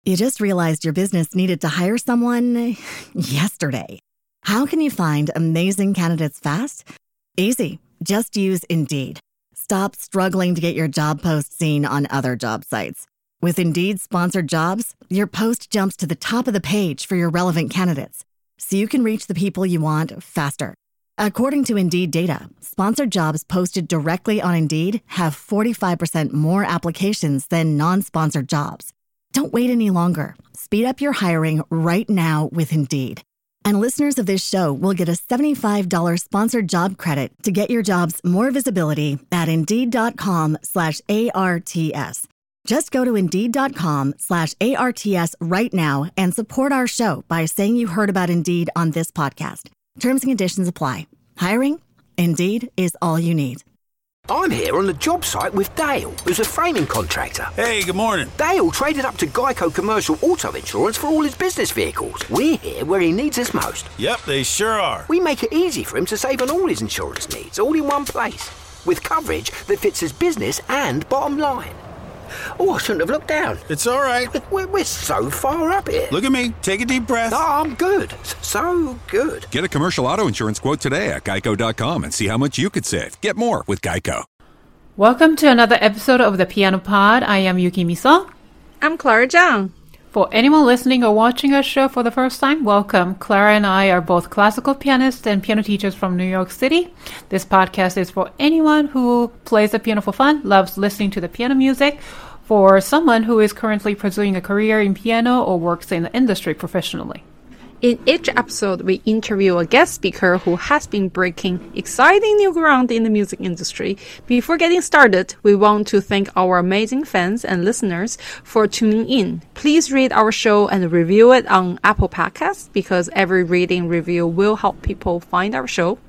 You just realized your business needed to hire someone yesterday. How can you find amazing candidates fast? Easy. Just use Indeed. Stop struggling to get your job post seen on other job sites. With Indeed sponsored jobs, your post jumps to the top of the page for your relevant candidates, so you can reach the people you want faster. According to Indeed data, sponsored jobs posted directly on Indeed have 45% more applications than non-sponsored jobs. Don't wait any longer. Speed up your hiring right now with Indeed. And listeners of this show will get a $75 sponsored job credit to get your jobs more visibility at Indeed.com/ARTS. Just go to Indeed.com/ARTS right now and support our show by saying you heard about Indeed on this podcast. Terms and conditions apply. Hiring? Indeed is all you need. I'm here on the job site with Dale, who's a framing contractor. Hey, good morning. Dale traded up to Geico Commercial Auto Insurance for all his business vehicles. We're here where he needs us most. Yep, they sure are. We make it easy for him to save on all his insurance needs, all in one place, with coverage that fits his business and bottom line. Oh, I shouldn't have looked down. It's all right. We're so far up here. Look at me. Take a deep breath. Oh, I'm good. So good. Get a commercial auto insurance quote today at Geico.com and see how much you could save. Get more with Geico. Welcome to another episode of the Piano Pod. I am Yuki Miso. I'm Clara Zhang. For anyone listening or watching our show for the first time, welcome. Clara and I are both classical pianists and piano teachers from New York City. This podcast is for anyone who plays the piano for fun, loves listening to the piano music, for someone who is currently pursuing a career in piano or works in the industry professionally. In each episode, we interview a guest speaker who has been breaking exciting new ground in the music industry. Before getting started, we want to thank our amazing fans and listeners for tuning in. Please read our show and review it on Apple Podcasts because every reading review will help people find our show.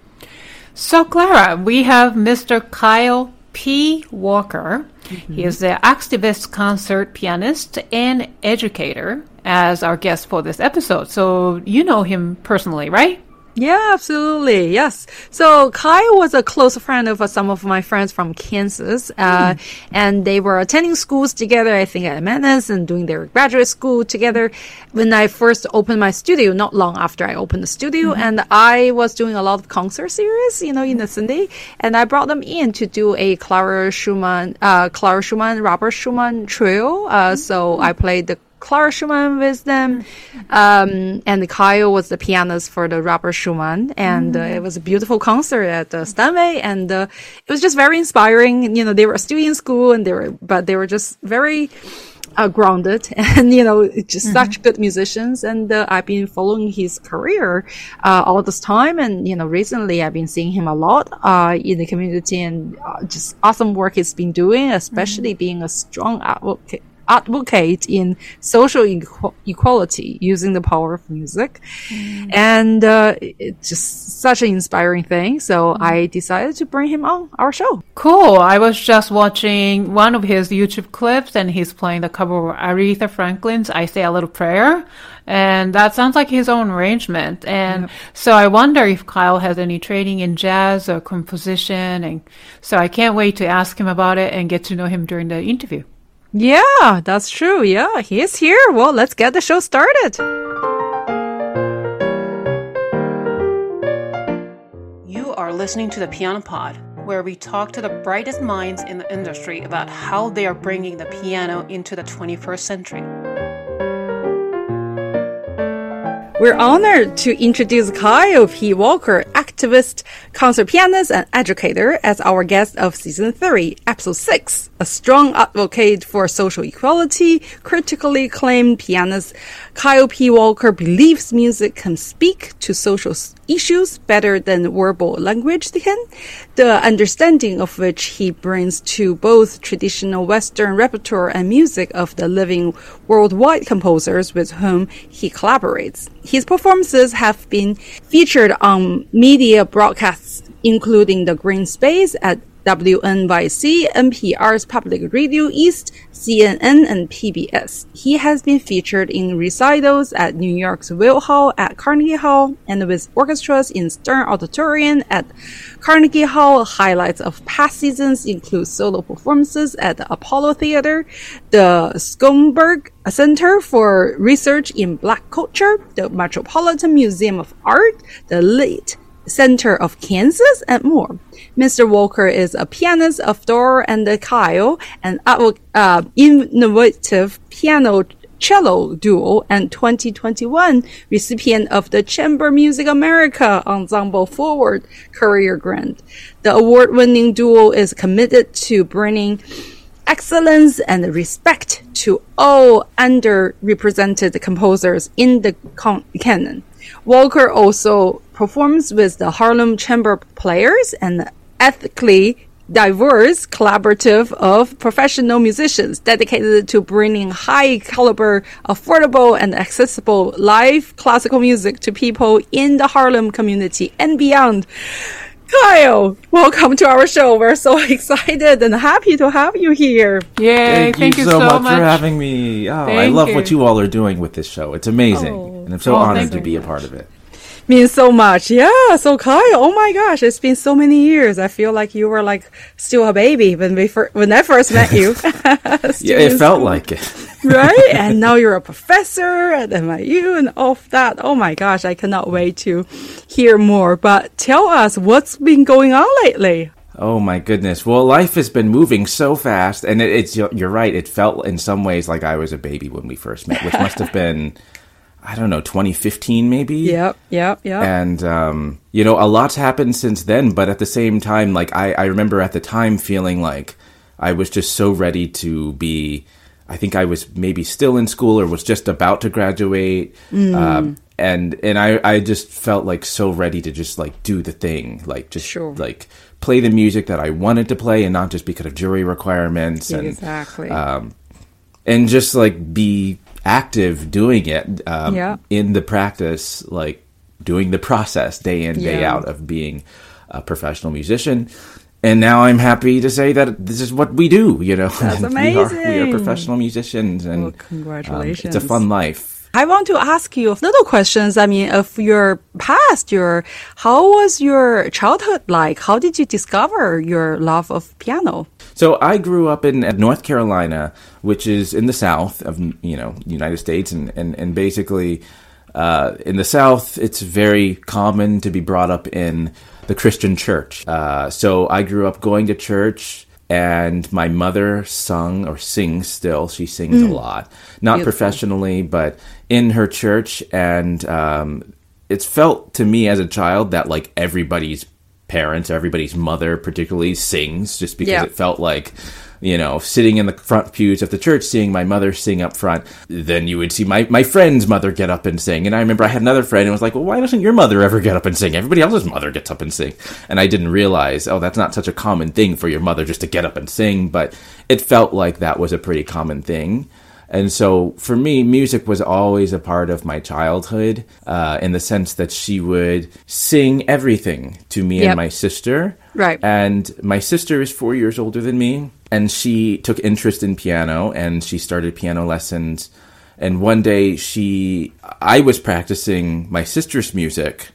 So, Clara, we have Mr. Kyle P. Walker. He is the activist concert pianist and educator as our guest for this episode. So you know him personally, right? Yeah, absolutely. Yes. So Kyle was a close friend of some of my friends from Kansas, and they were attending schools together, I think at Mannes, and doing their graduate school together. When I first opened my studio, not long after I opened the studio, and I was doing a lot of concert series, in the Sunday, and I brought them in to do a Clara Schumann, Robert Schumann trio. So I played the Clara Schumann with them, and Kyle was the pianist for the Robert Schumann, and it was a beautiful concert at Stanway, and it was just very inspiring. They were still in school, and they were just very grounded, and just such good musicians. And I've been following his career all this time, and recently I've been seeing him a lot in the community, and just awesome work he's been doing, especially being a strong advocate in social equality using the power of music. And it's just such an inspiring thing. So I decided to bring him on our show. Cool. I was just watching one of his YouTube clips and he's playing the cover of Aretha Franklin's I Say a Little Prayer. And that sounds like his own arrangement. And so I wonder if Kyle has any training in jazz or composition. And so I can't wait to ask him about it and get to know him during the interview. Yeah, that's true. Yeah, he is here. Well, let's get the show started. You are listening to the Piano Pod, where we talk to the brightest minds in the industry about how they are bringing the piano into the 21st century. We're honored to introduce Kyle P. Walker, activist, concert pianist, and educator, as our guest of Season 3, Episode 6. A strong advocate for social equality, critically acclaimed pianist, Kyle P. Walker believes music can speak to social issues better than verbal language can, the understanding of which he brings to both traditional Western repertoire and music of the living worldwide composers with whom he collaborates. His performances have been featured on media broadcasts, including The Green Space at WNYC, NPR's Public Radio East, CNN, and PBS. He has been featured in recitals at New York's Will Hall, at Carnegie Hall, and with orchestras in Stern Auditorium at Carnegie Hall. Highlights of past seasons include solo performances at the Apollo Theater, the Schomburg Center for Research in Black Culture, the Metropolitan Museum of Art, the Lit Center of Kansas, and more. Mr. Walker is a pianist of Dora and Kyle, an innovative piano-cello duo, and 2021 recipient of the Chamber Music America Ensemble Forward Career Grant. The award-winning duo is committed to bringing excellence and respect to all underrepresented composers in the canon. Walker also performs with the Harlem Chamber Players, an ethically diverse collaborative of professional musicians dedicated to bringing high-caliber, affordable, and accessible live classical music to people in the Harlem community and beyond. Kyle, welcome to our show. We're so excited and happy to have you here. Yay, thank you so much much for having me. Oh, I Thank love you. what you all are doing with this show. It's amazing. And I'm so honored to be a part of it. Means so much. Yeah, so Kyle, oh my gosh, it's been so many years. I feel like you were like still a baby when I first met you. Yeah, it felt like it. Right? And now you're a professor at NYU and all of that. Oh my gosh, I cannot wait to hear more. But tell us, what's been going on lately? Oh my goodness. Well, life has been moving so fast, and you're right. It felt in some ways like I was a baby when we first met, which must have been, I don't know, 2015 maybe? Yep. And, a lot's happened since then, but at the same time, like, I remember at the time feeling like I was just so ready to be, I think I was maybe still in school or was just about to graduate. And I just felt like so ready to just like do the thing, like just like play the music that I wanted to play and not just because of jury requirements. Exactly. And just like be active doing it in the practice, like doing the process day in, day out of being a professional musician. And now I'm happy to say that this is what we do, That's amazing. We are professional musicians, and congratulations. it's a fun life. I want to ask you little questions. I mean, of your past, how was your childhood like? How did you discover your love of piano? So I grew up in North Carolina, which is in the South of, United States. And basically, in the South, it's very common to be brought up in the Christian church. So I grew up going to church, and my mother sung or sings still. She sings a lot, not professionally, but in her church. And it's felt to me as a child that like everybody's parents, everybody's mother particularly sings, just because it felt like, sitting in the front pews of the church, seeing my mother sing up front, then you would see my friend's mother get up and sing. And I remember I had another friend and was like, well, why doesn't your mother ever get up and sing? Everybody else's mother gets up and sing. And I didn't realize, that's not such a common thing for your mother just to get up and sing, but it felt like that was a pretty common thing. And so for me, music was always a part of my childhood, in the sense that she would sing everything to me and my sister. Right. And my sister is 4 years older than me, and she took interest in piano, and she started piano lessons. And one day I was practicing my sister's music,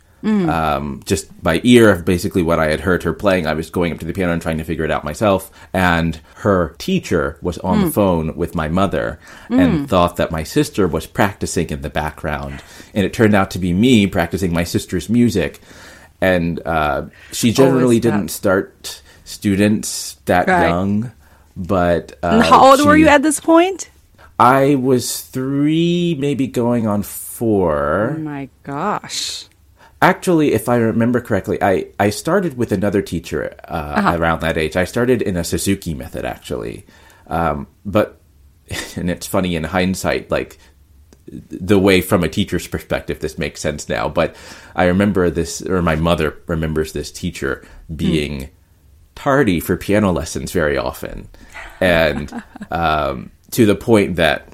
just by ear of basically what I had heard her playing. I was going up to the piano and trying to figure it out myself. And her teacher was on the phone with my mother and thought that my sister was practicing in the background. And it turned out to be me practicing my sister's music. And she generally didn't start students that young. But and how old were you at this point? I was 3, maybe going on 4. Oh my gosh. Actually, if I remember correctly, I started with another teacher around that age. I started in a Suzuki method, actually. But, and it's funny in hindsight, like, the way from a teacher's perspective, this makes sense now. But I remember this, or my mother remembers this teacher being tardy for piano lessons very often. And to the point that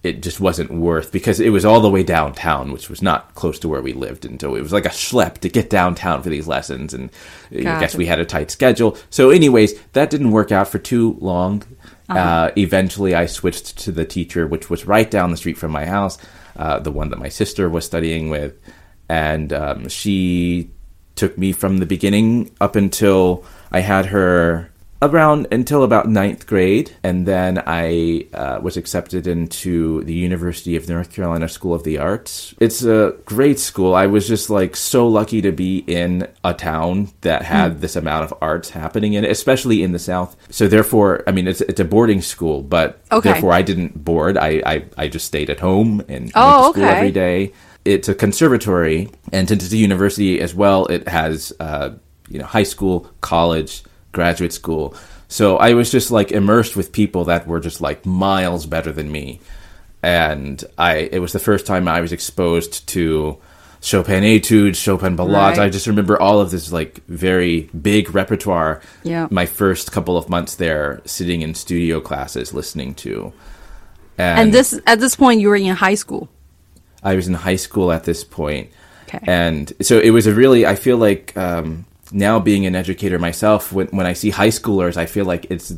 it just wasn't worth, because it was all the way downtown, which was not close to where we lived. And so it was like a schlep to get downtown for these lessons. And I guess we had a tight schedule. So anyways, that didn't work out for too long. Eventually I switched to the teacher, which was right down the street from my house, the one that my sister was studying with. And she took me from the beginning up until I had her until about 9th grade, and then I was accepted into the University of North Carolina School of the Arts. It's a great school. I was just like so lucky to be in a town that had this amount of arts happening in it, especially in the South. So therefore, I mean, it's a boarding school, but therefore I didn't board. I just stayed at home and went to school every day. It's a conservatory, and since it's a university as well, it has high school, college, graduate school. So I was just like immersed with people that were just like miles better than me. And it was the first time I was exposed to Chopin etudes, Chopin ballades. I just remember all of this like very big repertoire. Yeah. My first couple of months there, sitting in studio classes, listening to. And at this point, you were in high school. I was in high school at this point. Okay. And so it was I feel like now being an educator myself, when I see high schoolers, I feel like it's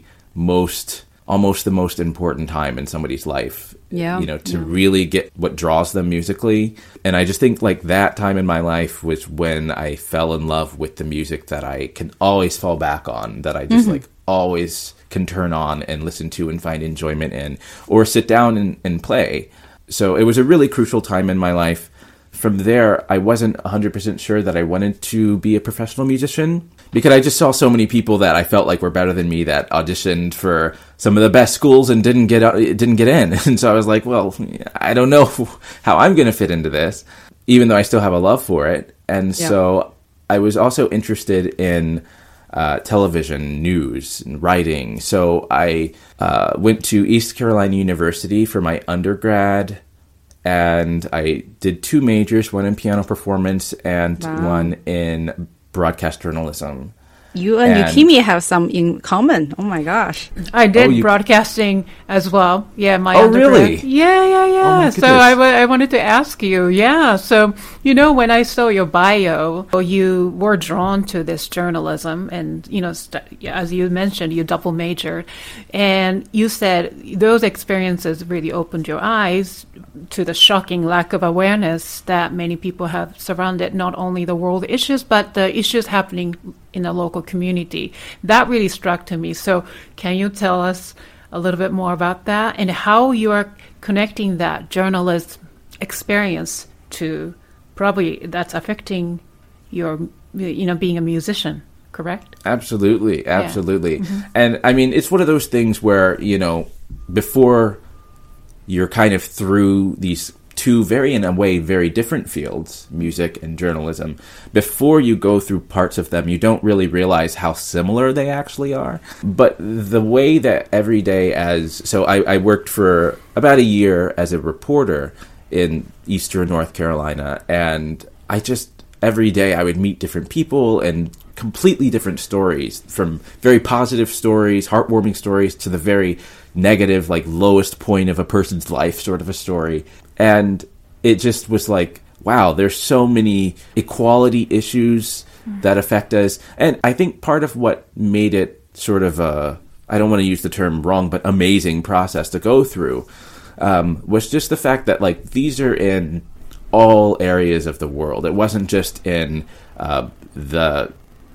almost the most important time in somebody's life, to really get what draws them musically. And I just think like that time in my life was when I fell in love with the music that I can always fall back on, that I just like always can turn on and listen to and find enjoyment in, or sit down and play. So it was a really crucial time in my life. From there, I wasn't 100% sure that I wanted to be a professional musician, because I just saw so many people that I felt like were better than me that auditioned for some of the best schools and didn't get in. And so I was like, well, I don't know how I'm going to fit into this, even though I still have a love for it. And so I was also interested in television, news, and writing. So I went to East Carolina University for my undergrad. And I did 2 majors, one in piano performance and one in broadcast journalism. You and Yukimi have some in common. Oh my gosh. I did broadcasting as well. Yeah, my undergrad. Really? Yeah. So I wanted to ask you. Yeah. So, when I saw your bio, you were drawn to this journalism and, as you mentioned, you double majored. And you said those experiences really opened your eyes to the shocking lack of awareness that many people have surrounded not only the world issues, but the issues happening in the local community. That really struck to me. So can you tell us a little bit more about that and how you are connecting that journalist experience to probably that's affecting your, being a musician, correct? Absolutely. Yeah. Mm-hmm. And I mean, it's one of those things where, before you're kind of through these 2 very different fields, music and journalism, before you go through parts of them, you don't really realize how similar they actually are. But the way that every day I worked for about a year as a reporter in Eastern North Carolina, and I just, every day I would meet different people and completely different stories, from very positive stories, heartwarming stories, to the very negative, like lowest point of a person's life sort of a story. And it just was like, wow, there's so many equality issues that affect us. And I think part of what made it sort of I don't want to use the term wrong, but amazing process to go through was just the fact that like these are in all areas of the world. It wasn't just in the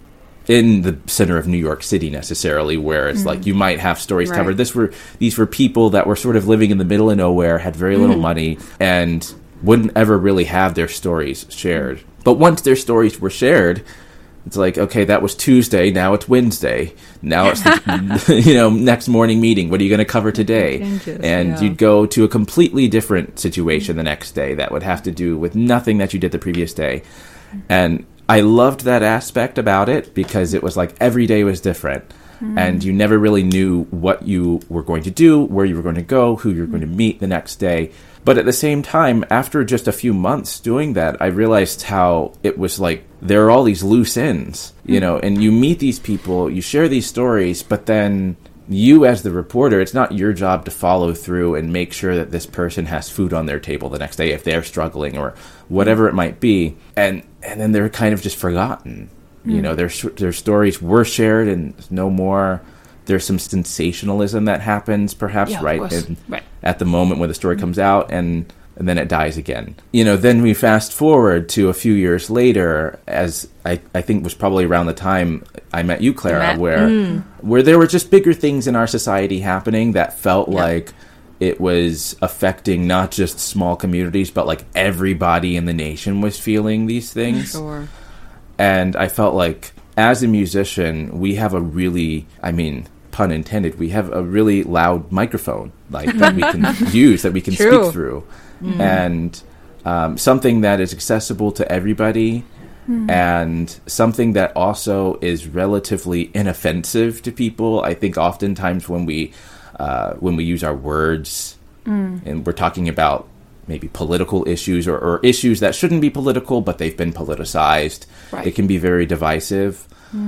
center of New York City necessarily, where it's like you might have stories covered. These were people that were sort of living in the middle of nowhere, had very little money, and wouldn't ever really have their stories shared. But once their stories were shared, it's like, okay, that was Tuesday, now it's Wednesday. Now it's the, next morning meeting. What are you going to cover today? And you'd go to a completely different situation the next day that would have to do with nothing that you did the previous day. And I loved that aspect about it, because it was like every day was different. And you never really knew what you were going to do, where you were going to go, who you were going to meet the next day. But at the same time, after just a few months doing that, I realized how it was like there are all these loose ends, and you meet these people, you share these stories, but then you as the reporter, it's not your job to follow through and make sure that this person has food on their table the next day if they're struggling or whatever it might be. And then they're kind of just forgotten. You know, their stories were shared and no more. There's some sensationalism that happens, perhaps, right at the moment when the story comes out, and then it dies again. You know, then we fast forward to a few years later, as I think was probably around the time I met you, Clara, where there were just bigger things in our society happening that felt like it was affecting not just small communities, but like everybody in the nation was feeling these things. Sure. And I felt like, as a musician, we have a really, I mean, pun intended, we have a really loud microphone like that we can use, that we can speak through. And something that is accessible to everybody, and something that also is relatively inoffensive to people. I think oftentimes when we use our words and we're talking about maybe political issues or issues that shouldn't be political, but they've been politicized, it can be very divisive.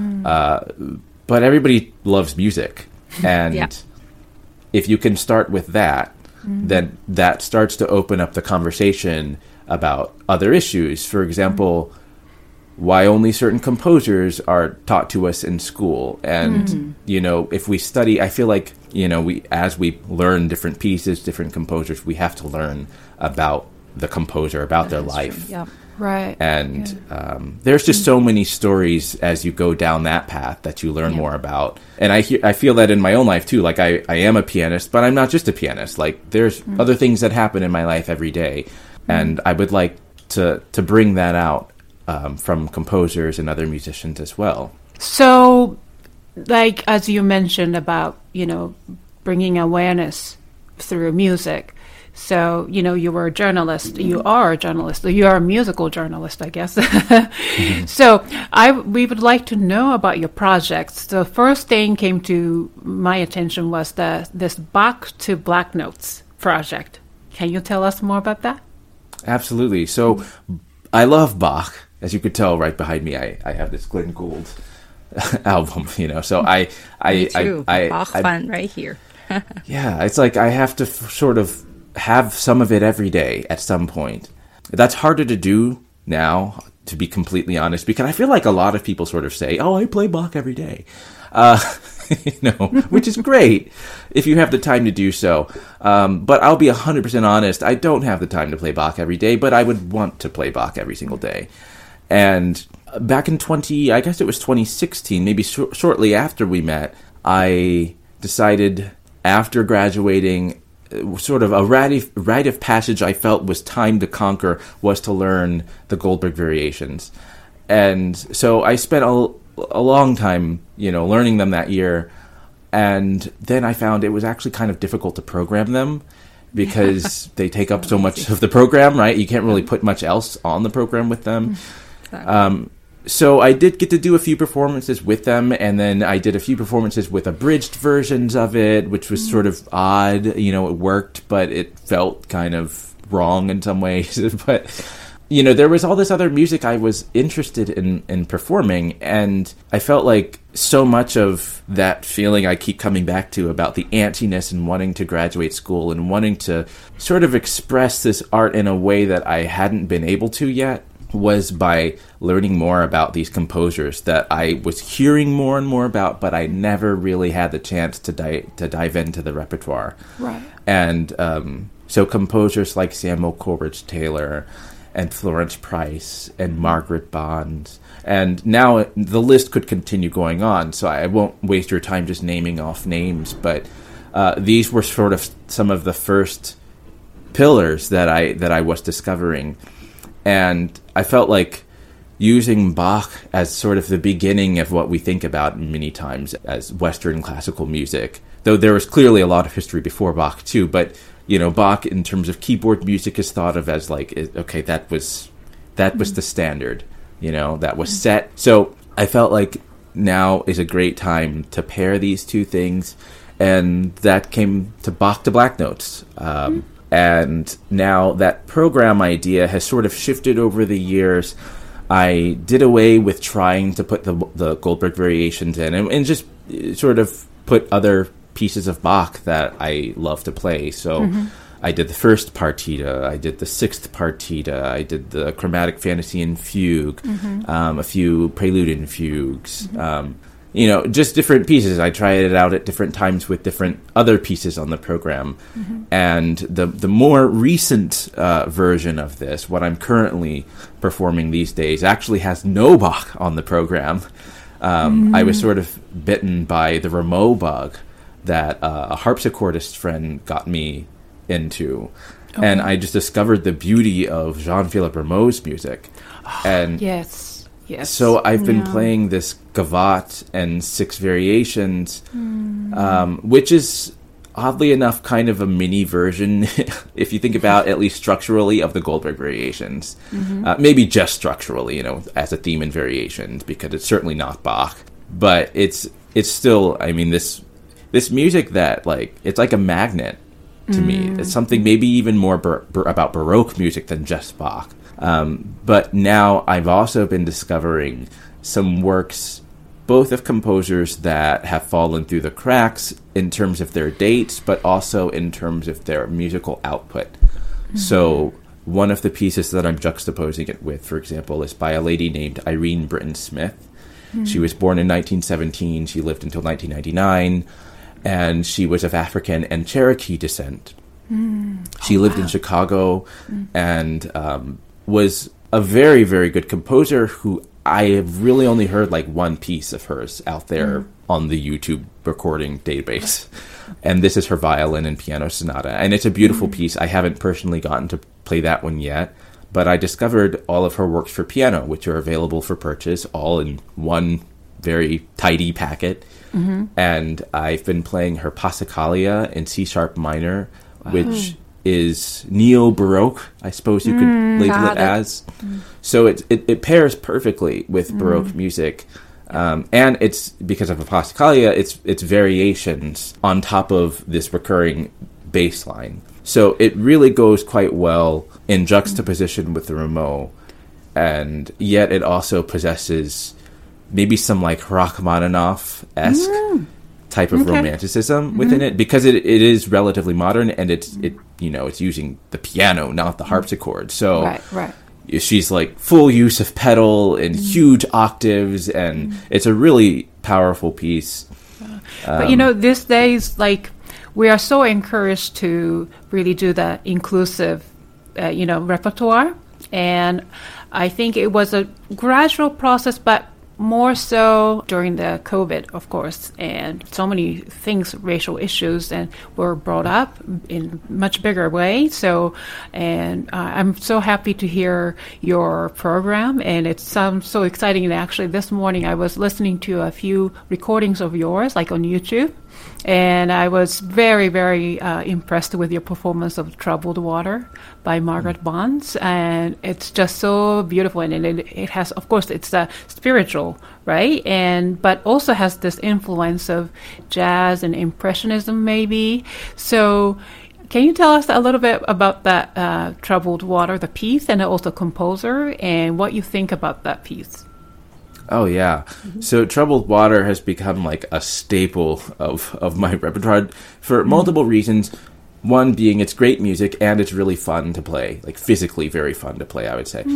But everybody loves music. And if you can start with that, then that starts to open up the conversation about other issues. For example, why only certain composers are taught to us in school. And, you know, if we study, I feel like, you know, as we learn different pieces, different composers, we have to learn about the composer, about their life. Yep. Right. And there's just so many stories as you go down that path that you learn more about. And I feel that in my own life, too. Like, I am a pianist, but I'm not just a pianist. Like, there's other things that happen in my life every day. And I would like to bring that out from composers and other musicians as well. So, like, as you mentioned about, you know, bringing awareness through music. So, you know, you were a journalist. You are a journalist. You are a musical journalist, I guess. So we would like to know about your projects. The first thing came to my attention was this Bach to Black Notes project. Can you tell us more about that? Absolutely. So I love Bach. As you could tell right behind me, I have this Glenn Gould album, you know. So Me too. Bach fan right here. Yeah, it's like I have to sort of have some of it every day at some point. That's harder to do now, to be completely honest, because I feel like a lot of people sort of say, oh, I play Bach every day. You know, which is great if you have the time to do so. But I'll be 100% honest, I don't have the time to play Bach every day, but I would want to play Bach every single day. And back in 2016, maybe shortly after we met, I decided after graduating, sort of a rite of passage I felt was time to conquer was to learn the Goldberg Variations. And so I spent a long time, you know, learning them that year. And then I found it was actually kind of difficult to program them because they take up so much of the program, right? You can't really put much else on the program with them. So I did get to do a few performances with them, and then I did a few performances with abridged versions of it, which was sort of odd. You know, it worked, but it felt kind of wrong in some ways. But, you know, there was all this other music I was interested in performing, and I felt like so much of that feeling I keep coming back to about the antsiness and wanting to graduate school and wanting to sort of express this art in a way that I hadn't been able to yet was by learning more about these composers that I was hearing more and more about, but I never really had the chance to dive into the repertoire. Right. And so composers like Samuel Coleridge Taylor and Florence Price and Margaret Bond, and now the list could continue going on, so I won't waste your time just naming off names, but these were sort of some of the first pillars that I was discovering. And I felt like using Bach as sort of the beginning of what we think about many times as Western classical music, though there was clearly a lot of history before Bach too, but, you know, Bach in terms of keyboard music is thought of as like, okay, that was the standard, you know, that was set. So I felt like now is a great time to pair these two things, and that came to Bach to Black Notes. And now that program idea has sort of shifted over the years. I did away with trying to put the Goldberg Variations in and just sort of put other pieces of Bach that I love to play. So I did the first partita, I did the sixth partita, I did the chromatic fantasy and fugue, a few prelude and fugues. Just different pieces. I tried it out at different times with different other pieces on the program. And the more recent version of this, what I'm currently performing these days, actually has no Bach on the program. I was sort of bitten by the Rameau bug that a harpsichordist friend got me into. And I just discovered the beauty of Jean-Philippe Rameau's music. And Yes. so I've been playing this Gavotte and 6 variations, which is oddly enough kind of a mini version, if you think about at least structurally, of the Goldberg variations. Maybe just structurally, as a theme and variations, because it's certainly not Bach. But it's still, I mean, this music that, like, it's like a magnet to me. It's something maybe even more about Baroque music than just Bach. But now I've also been discovering some works, both of composers that have fallen through the cracks in terms of their dates, but also in terms of their musical output. So one of the pieces that I'm juxtaposing it with, for example, is by a lady named Irene Britton Smith. She was born in 1917. She lived until 1999. And she was of African and Cherokee descent. She lived in Chicago and was a very, very good composer who I have really only heard like one piece of hers out there on the YouTube recording database. And this is her violin and piano sonata. And it's a beautiful piece. I haven't personally gotten to play that one yet, but I discovered all of her works for piano, which are available for purchase, all in one very tidy packet. And I've been playing her Passacaglia in C-sharp minor, which is neo-Baroque, I suppose you could label it as. So it pairs perfectly with Baroque music. And it's, because of a Passacaglia, it's variations on top of this recurring bass line. So it really goes quite well in juxtaposition with the Rameau. And yet it also possesses maybe some like Rachmaninoff-esque type of romanticism within it, because it is relatively modern, and it's using the piano, not the harpsichord. So she's like full use of pedal and huge octaves, and it's a really powerful piece. But these days, like, we are so encouraged to really do the inclusive, repertoire, and I think it was a gradual process, but more so during the COVID, of course, and so many things, racial issues, and were brought up in much bigger way. So, and I'm so happy to hear your program, and it sounds so exciting. And actually, this morning I was listening to a few recordings of yours, like on YouTube, and I was very, very impressed with your performance of Troubled Water by Margaret Bonds. And it's just so beautiful. And it has, of course, it's spiritual, right? But also has this influence of jazz and impressionism, maybe. So can you tell us a little bit about that Troubled Water, the piece, and also composer, and what you think about that piece? Oh, yeah. So Troubled Water has become like a staple of my repertoire for multiple reasons. One being it's great music and it's really fun to play, like physically very fun to play, I would say.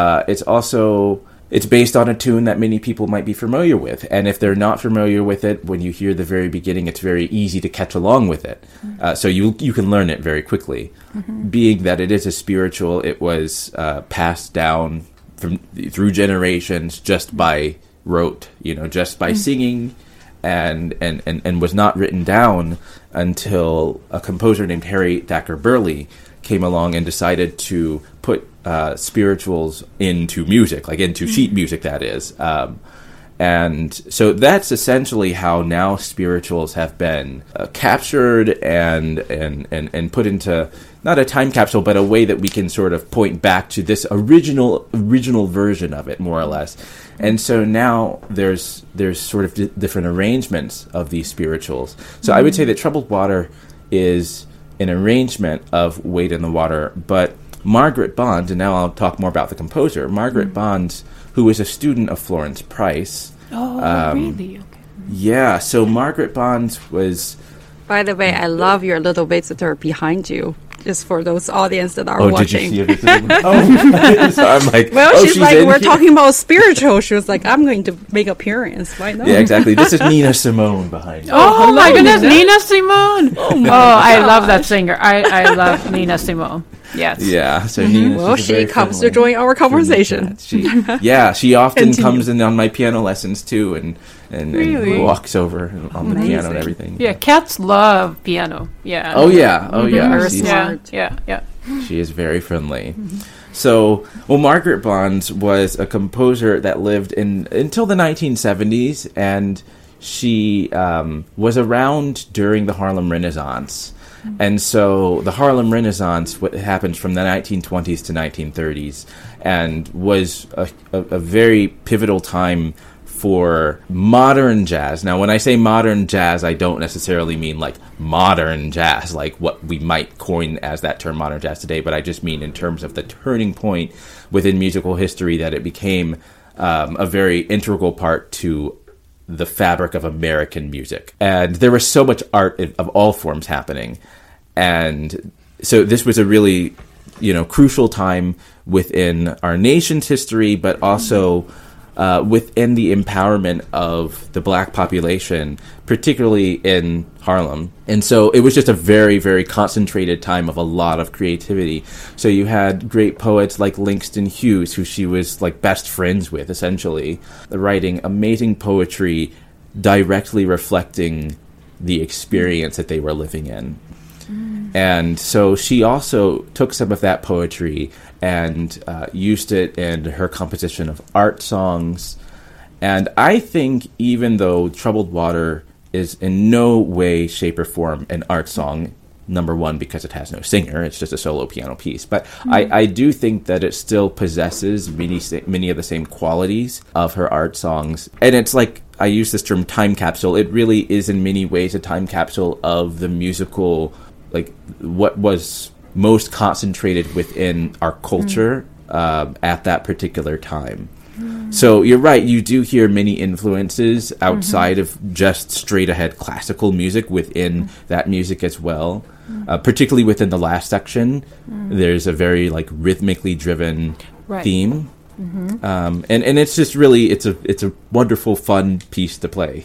It's based on a tune that many people might be familiar with. And if they're not familiar with it, when you hear the very beginning, it's very easy to catch along with it. So you can learn it very quickly. Being that it is a spiritual, it was passed down through generations just by rote, just by singing, and was not written down until a composer named Harry Thacker Burleigh came along and decided to put spirituals into music, like into sheet music, that is. And so that's essentially how now spirituals have been captured and put into not a time capsule, but a way that we can sort of point back to this original version of it, more or less. And so now there's sort of different arrangements of these spirituals. So I would say that Troubled Water is an arrangement of Wade in the Water, but Margaret Bonds, and now I'll talk more about the composer, Margaret Bonds, who was a student of Florence Price. Oh, really? Okay. Yeah, so Margaret Bonds was By the way, I love your little visitor behind you. Just for those audience that are Oh, watching. did you see a visitor? Oh, so I'm like, Well, oh, she's like, in we're here. talking about spiritual. She was like, I'm going to make appearance. Why not? Yeah, exactly. This is Nina Simone behind you. Oh my hello, goodness, Nina. Nina Simone! Oh, I love that singer. I love Nina Simone. Yes. Yeah, so Nina. Well, she's a she very comes friendly- to join our conversation. She often Continue. comes in on my piano lessons too, and Really? walks over on the piano and Amazing. everything. Yeah, cats love piano. Yeah. Oh yeah. Oh yeah. Very She's- smart. Yeah. She is very friendly. So, Margaret Bonds was a composer that lived until the 1970s, and she was around during the Harlem Renaissance. And so the Harlem Renaissance happened from the 1920s to 1930s, and was a very pivotal time for modern jazz. Now, when I say modern jazz, I don't necessarily mean like modern jazz, like what we might coin as that term modern jazz today, but I just mean in terms of the turning point within musical history that it became a very integral part to the fabric of American music. And there was so much art of all forms happening. And so this was a really, crucial time within our nation's history, but also within the empowerment of the black population, particularly in Harlem. And so it was just a very, very concentrated time of a lot of creativity. So you had great poets like Langston Hughes, who she was like best friends with, essentially, writing amazing poetry directly reflecting the experience that they were living in. And so she also took some of that poetry and used it in her composition of art songs. And I think even though Troubled Water is in no way, shape, or form an art song, number one, because it has no singer, it's just a solo piano piece. But I do think that it still possesses many of the same qualities of her art songs. And it's like, I use this term time capsule. It really is in many ways a time capsule of the musical, like what was most concentrated within our culture at that particular time. So you're right, you do hear many influences outside of just straight ahead classical music within that music as well. Particularly within the last section, there's a very like rhythmically driven theme. And it's just really, it's a wonderful, fun piece to play.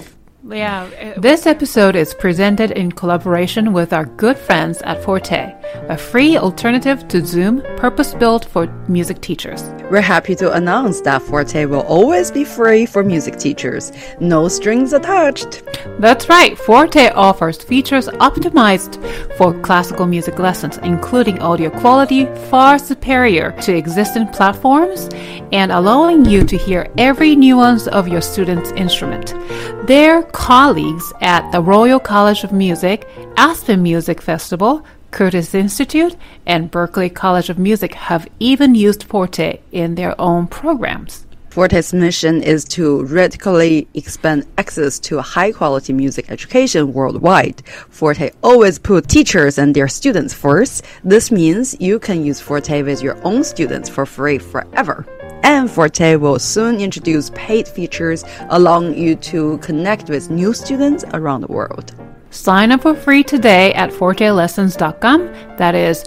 Yeah. This episode is presented in collaboration with our good friends at Forte, a free alternative to Zoom purpose-built for music teachers. We're happy to announce that Forte will always be free for music teachers. No strings attached. That's right. Forte offers features optimized for classical music lessons, including audio quality far superior to existing platforms and allowing you to hear every nuance of your student's instrument. Their colleagues at the Royal College of Music, Aspen Music Festival, Curtis Institute, and Berklee College of Music have even used Forte in their own programs. Forte's mission is to radically expand access to high-quality music education worldwide. Forte always put teachers and their students first. This means you can use Forte with your own students for free forever. And Forte will soon introduce paid features allowing you to connect with new students around the world. Sign up for free today at fortelessons.com. That is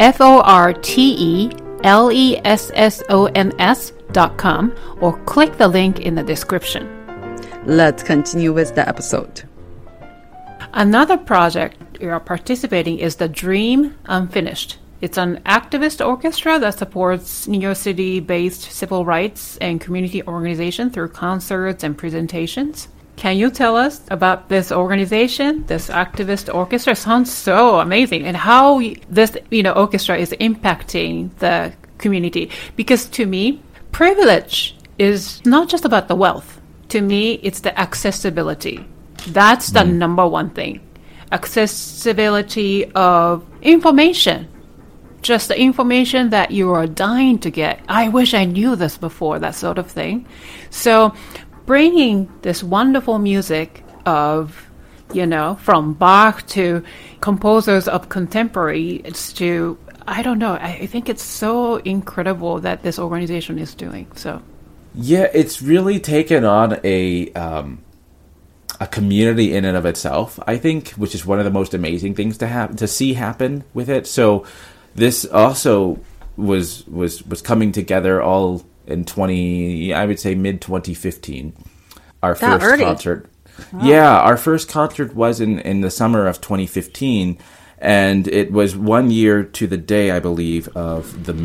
fortelessons.com, or click the link in the description. Let's continue with the episode. Another project you are participating is the Dream Unfinished. It's an activist orchestra that supports New York City-based civil rights and community organization through concerts and presentations. Can you tell us about this organization, this activist orchestra? It sounds so amazing, and how this orchestra is impacting the community. Because to me, privilege is not just about the wealth. To me, it's the accessibility. That's the number one thing. Accessibility of information. Just the information that you are dying to get. I wish I knew this before, that sort of thing. So bringing this wonderful music of, from Bach to composers of contemporary to, I don't know, I think it's so incredible that this organization is doing. So, yeah, it's really taken on a a community in and of itself, I think, which is one of the most amazing things to see happen with it. So this also was coming together all in I would say mid 2015. Our That first early? concert. Wow. Yeah, our first concert was in the summer of 2015, and it was 1 year to the day, I believe, of the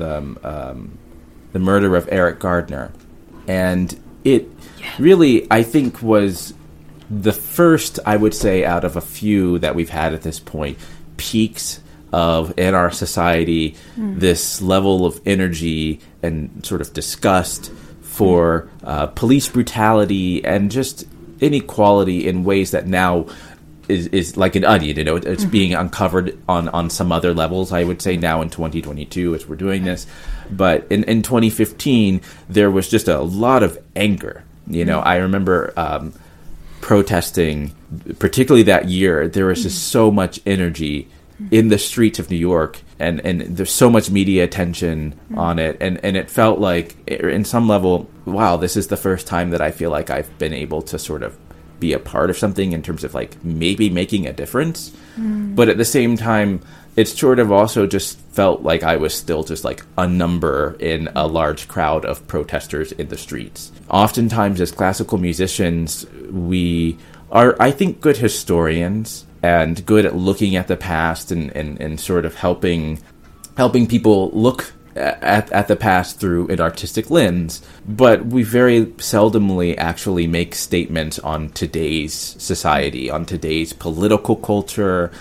murder of Eric Gardner, and it really, I think, was the first, I would say, out of a few that we've had at this point, peaks of in our society this level of energy and sort of disgust for police brutality and just inequality in ways that now is like an onion. You know, it's being uncovered on some other levels, I would say, now in 2022 as we're doing this. But in 2015, there was just a lot of anger. You know, I remember protesting, particularly that year. There was just so much energy in the streets of New York, and there's so much media attention on it, and it felt like, in some level, wow, this is the first time that I feel like I've been able to sort of be a part of something in terms of like maybe making a difference. But at the same time, it sort of also just felt like I was still just like a number in a large crowd of protesters in the streets. Oftentimes as classical musicians, we are, I think, good historians and good at looking at the past and sort of helping people look at the past through an artistic lens, but we very seldomly actually make statements on today's society, on today's political culture,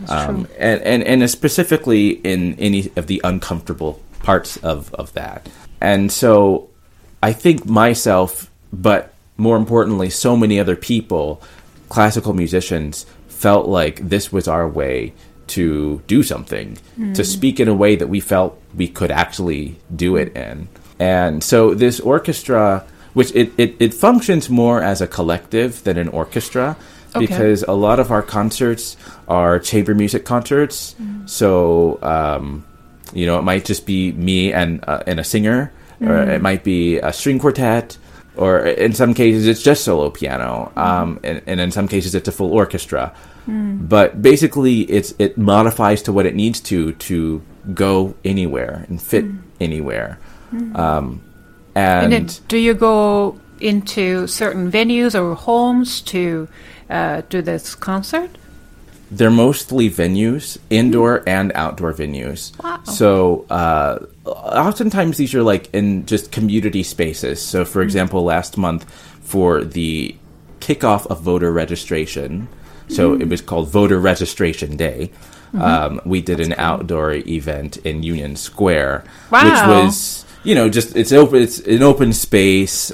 and specifically in any of the uncomfortable parts of that. And so I think myself, but more importantly, so many other people, classical musicians, felt like this was our way to do something, to speak in a way that we felt we could actually do it in. And so this orchestra, which it functions more as a collective than an orchestra, because a lot of our concerts are chamber music concerts. So, you know, it might just be me and a singer, or it might be a string quartet, or in some cases it's just solo piano, and in some cases it's a full orchestra. But basically it modifies to what it needs to go anywhere and fit anywhere. And then do you go into certain venues or homes to do this concert? They're mostly venues, indoor and outdoor venues. Wow. So oftentimes these are like in just community spaces. So for example, last month for the kickoff of voter registration, so it was called Voter Registration Day, we did an outdoor event in Union Square, which was, you know, just it's an open space.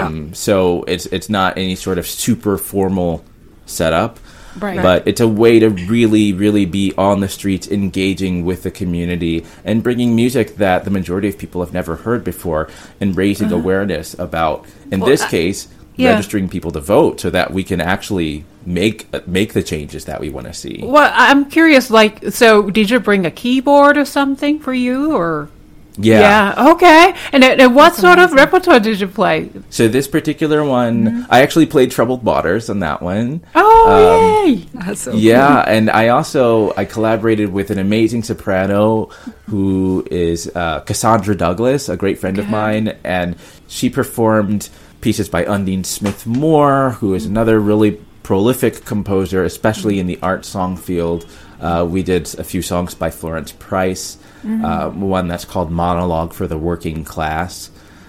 So it's not any sort of super formal setup. Right. But it's a way to really, really be on the streets, engaging with the community, and bringing music that the majority of people have never heard before, and raising awareness about, in this case, registering people to vote, so that we can actually make the changes that we want to see. Well, I'm curious, like, so did you bring a keyboard or something for you, or? Yeah. Okay. And what sort of repertoire did you play? So this particular one, I actually played Troubled Waters on that one. Oh, yay! That's so cool. And I collaborated with an amazing soprano who is Cassandra Douglas, a great friend of mine, and she performed pieces by Undine Smith Moore, who is another really prolific composer, especially in the art song field. We did a few songs by Florence Price. One that's called Monologue for the Working Class,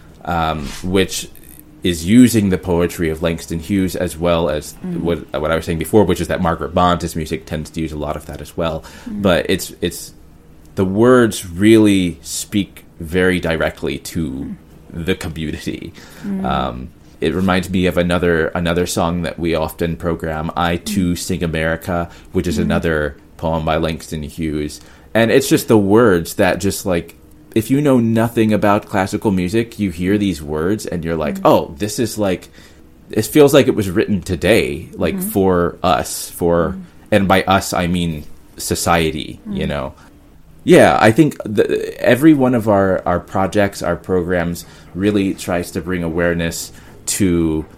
which is using the poetry of Langston Hughes, as well as what I was saying before, which is that Margaret Bonds' music tends to use a lot of that as well. But it's the words really speak very directly to the community. It reminds me of another song that we often program, I Too Sing America, which is another poem by Langston Hughes. And it's just the words that just like, if you know nothing about classical music, you hear these words and you're like, oh, this is like, it feels like it was written today, like for us, and by us, I mean society, you know? Yeah, I think every one of our projects, our programs really tries to bring awareness to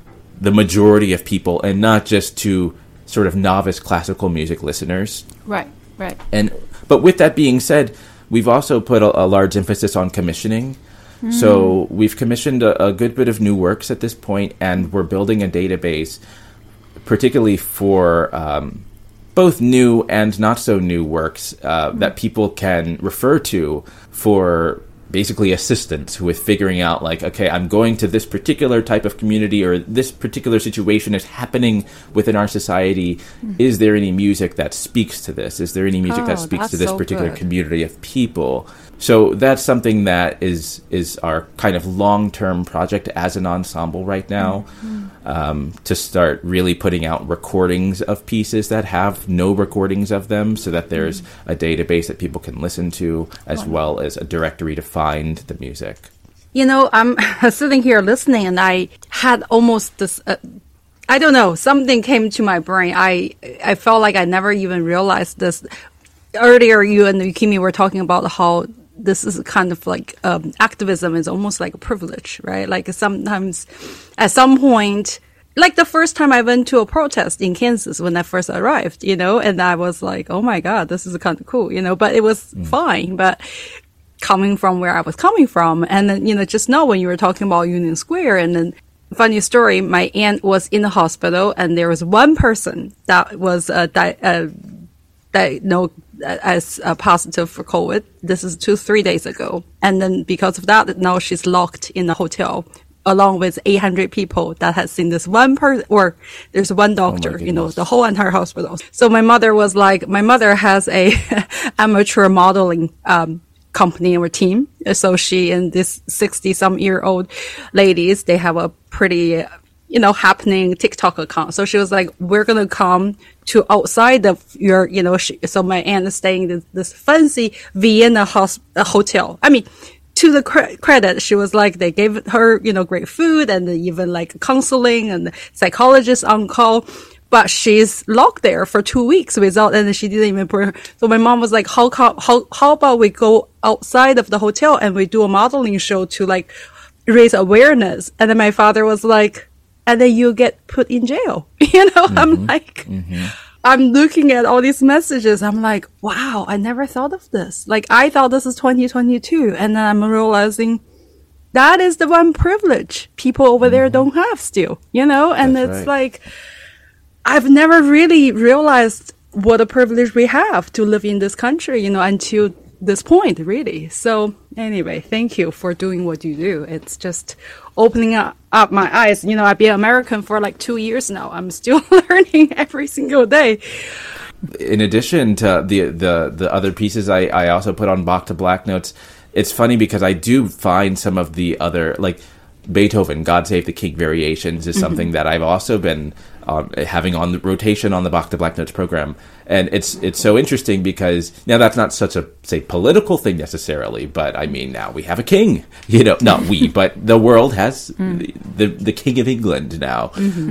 the majority of people and not just to sort of novice classical music listeners. Right. But with that being said, we've also put a large emphasis on commissioning. So we've commissioned a good bit of new works at this point, and we're building a database, particularly for both new and not so new works that people can refer to for basically assistance with figuring out, like, okay, I'm going to this particular type of community, or this particular situation is happening within our society. Is there any music that speaks to this? Is there any music that speaks to this particular community of people? So that's something that is our kind of long-term project as an ensemble right now, to start really putting out recordings of pieces that have no recordings of them, so that there's a database that people can listen to, as well as a directory to find the music. You know, I'm sitting here listening, and I had almost this... I don't know, something came to my brain. I felt like I never even realized this. Earlier, you and Yukimi were talking about how this is kind of like activism is almost like a privilege, right? Like sometimes, at some point, like the first time I went to a protest in Kansas when I first arrived, you know, and I was like, oh my God, this is kind of cool, you know, but it was fine. But coming from where I was coming from, and then, you know, just now when you were talking about Union Square, and then funny story, my aunt was in the hospital, and there was one person that was diagnosed as positive for COVID. This is 2-3 days ago. And then because of that, now she's locked in the hotel along with 800 people that has seen this one person, or there's one doctor, you know, the whole entire hospital. So my mother has a amateur modeling, company or team. So she and this 60-some-year-old ladies, they have a pretty, you know, happening TikTok account. So she was like, we're going to come to outside of your, you know, so my aunt is staying in this fancy Vienna hotel. I mean, to the credit, she was like, they gave her, you know, great food and even like counseling and psychologists on call. But she's locked there for 2 weeks without, and she didn't even put her. So my mom was like, how about we go outside of the hotel and we do a modeling show to like raise awareness? And then my father was like, and then you get put in jail. You know, I'm like, I'm looking at all these messages. I'm like, wow, I never thought of this. Like, I thought this is 2022. And then I'm realizing that is the one privilege people over there don't have still, you know? And That's it's right. like, I've never really realized what a privilege we have to live in this country, you know, until this point, really. So anyway, thank you for doing what you do. It's just opening up my eyes. You know, I've been American for like 2 years now. I'm still learning every single day. In addition to the other pieces I also put on Bach to Black Notes, it's funny because I do find some of the other, like Beethoven, God Save the King variations is something that I've also been having on the rotation on the Bach to Black Notes program. And it's so interesting because now that's not such a, say, political thing necessarily, but I mean, now we have a king, you know, not we, but the world has the King of England now,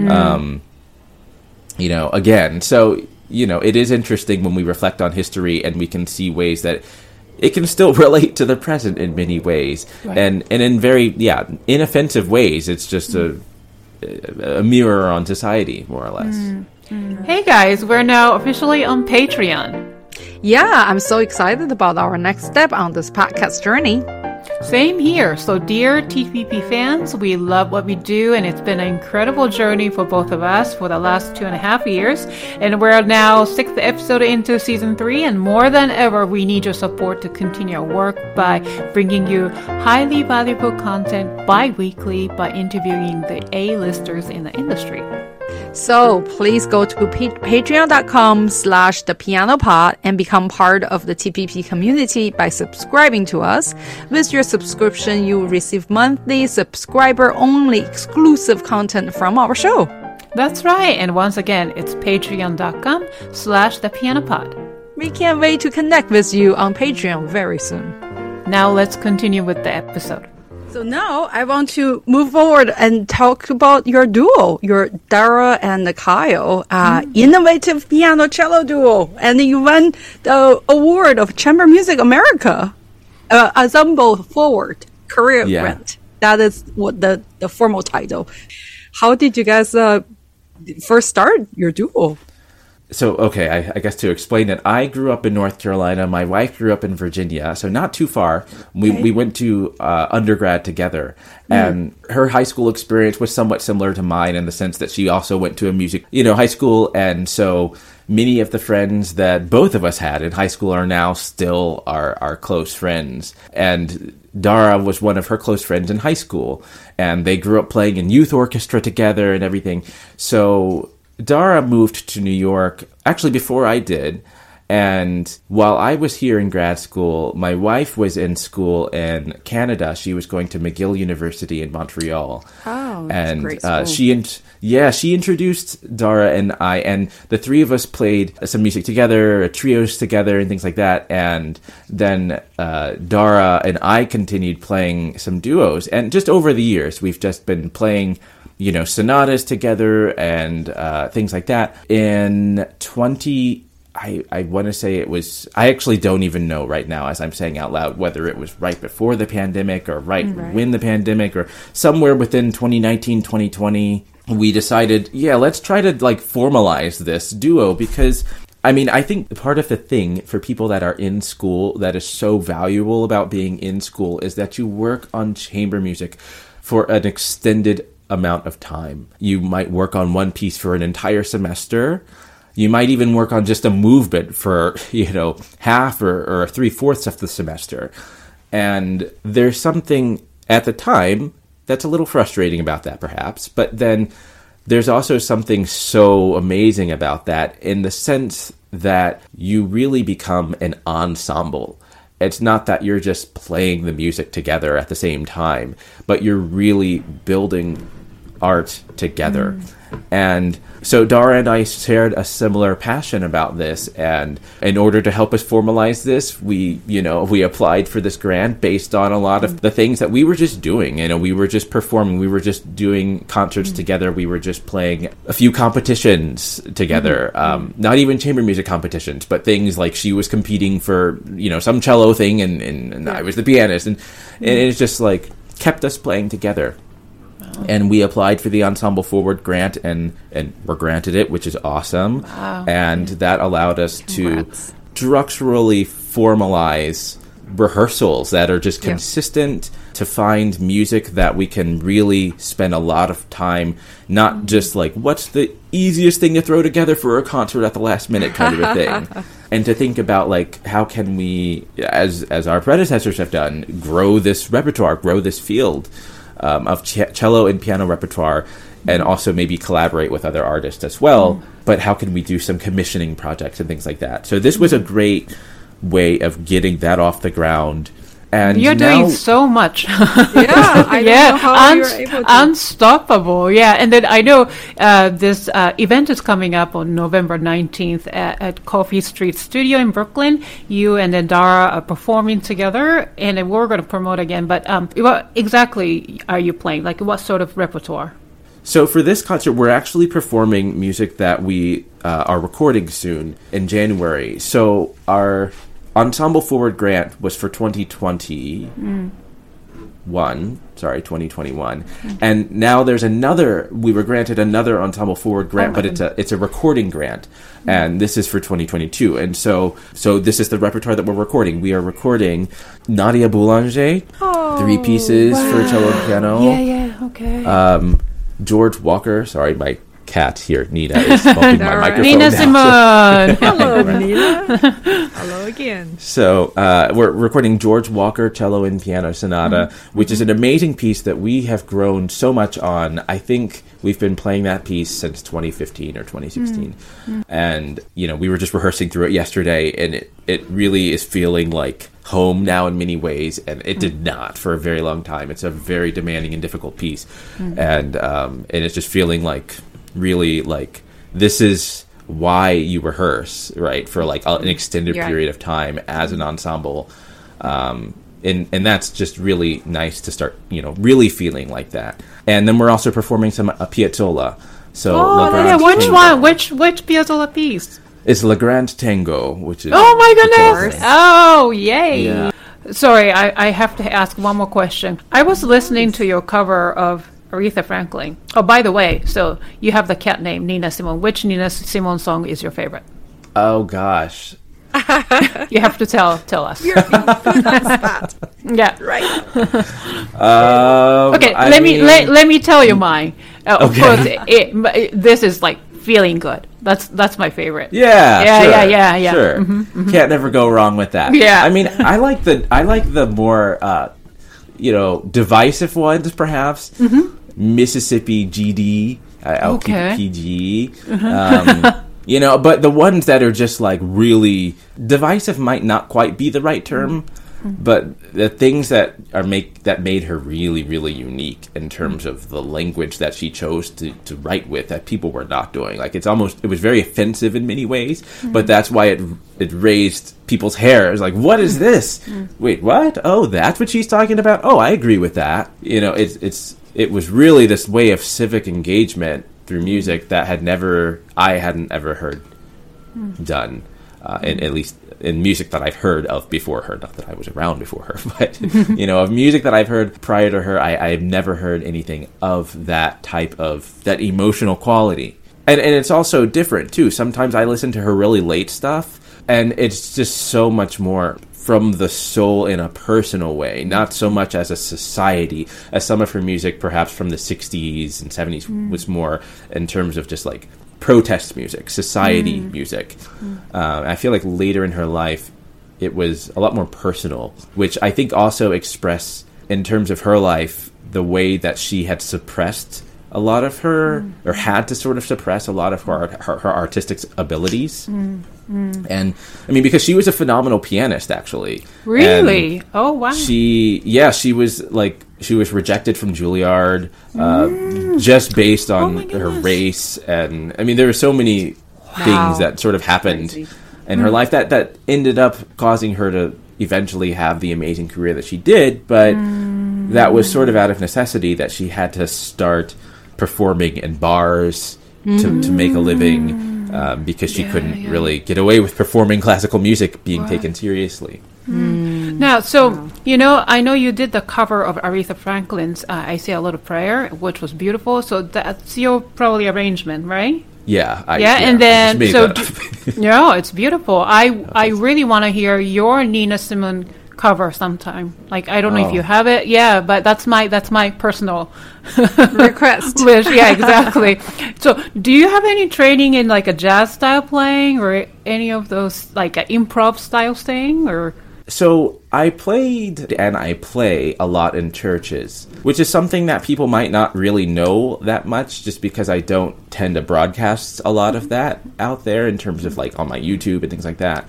you know, again. So, you know, it is interesting when we reflect on history and we can see ways that it can still relate to the present in many ways, right. and in very, inoffensive ways. It's just a mirror on society, more or less. Hey guys, we're now officially on Patreon. Yeah, I'm so excited about our next step on this podcast journey. Same here. So dear TPP fans, we love what we do, and it's been an incredible journey for both of us for the last 2.5 years. And we're now 6th episode into season 3, and more than ever, we need your support to continue our work by bringing you highly valuable content bi-weekly by interviewing the A-listers in the industry. So please go to patreon.com/thepianopod and become part of the TPP community by subscribing to us. With your subscription, you will receive monthly subscriber-only exclusive content from our show. That's right. And once again, it's patreon.com/thepianopod. We can't wait to connect with you on Patreon very soon. Now let's continue with the episode. So now I want to move forward and talk about your duo, your Dara and Kyle, innovative piano cello duo. And you won the award of Chamber Music America, Ensemble Forward Career Grant. That is what the formal title. how did you guys first start your duo? So, okay, I guess to explain it, I grew up in North Carolina. My wife grew up in Virginia, so not too far. We went to undergrad together, and her high school experience was somewhat similar to mine in the sense that she also went to a music, high school, and so many of the friends that both of us had in high school are now still our close friends. And Dara was one of her close friends in high school, and they grew up playing in youth orchestra together and everything. So Dara moved to New York actually before I did, and while I was here in grad school, my wife was in school in Canada. She was going to McGill University in Montreal. Oh, that's and a great school. she introduced Dara and I, and the three of us played some music together, trios together, and things like that. And then Dara and I continued playing some duos, and just over the years, we've just been playing sonatas together and things like that. In I want to say it was, I actually don't even know right now as I'm saying out loud whether it was right before the pandemic or right when the pandemic or somewhere within 2019, 2020, we decided, let's try to formalize this duo because I think part of the thing for people that are in school that is so valuable about being in school is that you work on chamber music for an extended amount of time. You might work on one piece for an entire semester. You might even work on just a movement for, half or 3/4 of the semester. And there's something at the time that's a little frustrating about that, perhaps. But then there's also something so amazing about that in the sense that you really become an ensemble. It's not that you're just playing the music together at the same time, but you're really building art together. And so Dara and I shared a similar passion about this, and in order to help us formalize this, we applied for this grant based on a lot of the things that we were just doing. We were just performing, we were just doing concerts together, we were just playing a few competitions together, not even chamber music competitions, but things like she was competing for, some cello thing, and I was the pianist, and it's just kept us playing together. And we applied for the Ensemble Forward grant and were granted it, which is awesome. Wow. And that allowed us to structurally formalize rehearsals that are just consistent, to find music that we can really spend a lot of time, not just what's the easiest thing to throw together for a concert at the last minute kind of a thing. And to think about how can we, as our predecessors have done, grow this repertoire, grow this field of cello and piano repertoire, and also maybe collaborate with other artists as well. But how can we do some commissioning projects and things like that? So this was a great way of getting that off the ground. And you're doing so much. I don't know how you're able to. Unstoppable. Yeah. And then I know this event is coming up on November 19th at Coffee Street Studio in Brooklyn. You and then Dara are performing together, and then we're going to promote again. But what exactly are you playing? What sort of repertoire? So for this concert, we're actually performing music that we are recording soon in January. So our Ensemble Forward grant was for 2021. And now there's we were granted another Ensemble Forward grant, but it's a recording grant, and this is for 2022. And so this is the repertoire that we're recording. We are recording Nadia Boulanger, 3 pieces for cello and piano. Okay. George Walker, sorry, my cat here, Nina, is bumping my microphone Nina now. Simone. Hello, Nina. Hello again. So we're recording George Walker Cello and Piano Sonata, which is an amazing piece that we have grown so much on. I think we've been playing that piece since 2015 or 2016. And, we were just rehearsing through it yesterday, and it really is feeling like home now in many ways, and it did not for a very long time. It's a very demanding and difficult piece. And it's just feeling really this is why you rehearse, right, for an extended period of time as an ensemble, and that's just really nice to start really feeling like that. And then we're also performing some Piazzolla. So which Piazzolla piece? It's Le Grand Tango, which is oh my goodness! Oh yay! Yeah. Sorry, I have to ask one more question. I was listening to your cover of Aretha Franklin. Oh, by the way, so you have the cat name Nina Simone. Which Nina Simone song is your favorite? Oh gosh. You have to tell us. You're being put on the spot. Yeah. Right. Okay, let me tell you mine. Of course, this is like Feeling Good. That's my favorite. Yeah. Sure. Sure. Can't never go wrong with that. Yeah. I mean, I like the more divisive ones, perhaps. Mississippi GD, I'll keep it PG. But the ones that are just like really divisive might not quite be the right term, but the things that made her really, really unique in terms of the language that she chose to write with that people were not doing. Like it was very offensive in many ways, but that's why it raised people's hair. It's like, what is this? Wait, what? Oh, that's what she's talking about? Oh, I agree with that. It was really this way of civic engagement through music that I hadn't ever heard done, at least in music that I've heard of before her. Not that I was around before her, but of music that I've heard prior to her, I've never heard anything of that type of that emotional quality. And it's also different too. Sometimes I listen to her really late stuff, and it's just so much more from the soul in a personal way, not so much as a society, as some of her music perhaps from the 60s and 70s was more in terms of just like protest music, society music. I feel like later in her life it was a lot more personal, which I think also express in terms of her life the way that she had suppressed a lot of her, or had to sort of suppress a lot of her artistic abilities. And I mean, because she was a phenomenal pianist, actually. Really? Oh, wow. She was rejected from Juilliard just based on her race. And I mean, there were so many things that sort of happened in her life that ended up causing her to eventually have the amazing career that she did. But that was sort of out of necessity, that she had to start performing in bars to make a living. Because she couldn't really get away with performing classical music being taken seriously. Now, so, I know you did the cover of Aretha Franklin's I Say a Little Prayer, which was beautiful. So that's your probably arrangement, right? Yeah. And then, it's beautiful. I really want to hear your Nina Simone cover sometime. Like, I don't know if you have it. Yeah, but that's my personal request. Wish. Yeah, exactly. So, do you have any training in like a jazz style playing or any of those like improv style thing or? So I played and I play a lot in churches, which is something that people might not really know that much, just because I don't tend to broadcast a lot of that out there in terms of like on my YouTube and things like that.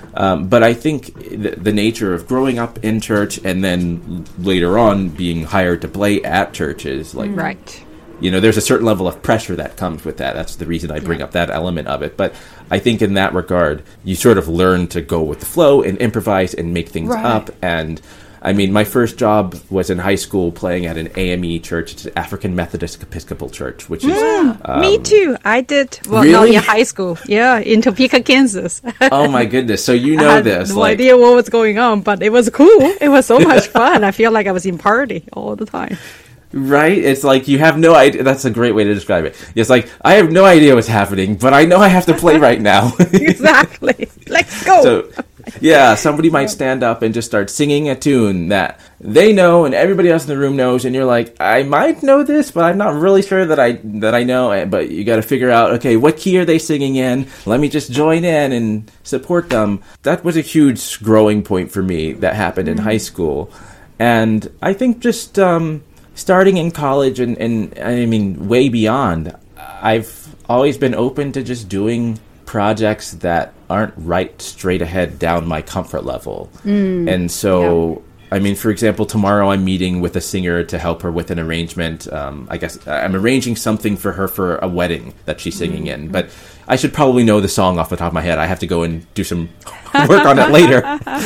But I think the nature of growing up in church and then later on being hired to play at churches, like, right. There's a certain level of pressure that comes with that. That's the reason I bring up that element of it. But I think in that regard, you sort of learn to go with the flow and improvise and make things up. And I mean, my first job was in high school playing at an AME church. It's an African Methodist Episcopal Church, which is... me too. I did. Well, really? not in high school. Yeah, in Topeka, Kansas. Oh my goodness. So you know this. I had no idea what was going on, but it was cool. It was so much fun. I feel like I was in party all the time. Right? It's like you have no idea. That's a great way to describe it. It's like, I have no idea what's happening, but I know I have to play right now. Exactly. Let's go. So, yeah, somebody might stand up and just start singing a tune that they know and everybody else in the room knows, and you're like, I might know this, but I'm not really sure that I know. But you got to figure out, okay, what key are they singing in? Let me just join in and support them. That was a huge growing point for me that happened in high school. And I think just starting in college and I mean way beyond, I've always been open to just doing projects that aren't right straight ahead down my comfort level. And so, I mean, for example, tomorrow I'm meeting with a singer to help her with an arrangement. I guess I'm arranging something for her for a wedding that she's singing in, but I should probably know the song off the top of my head. I have to go and do some work on it later.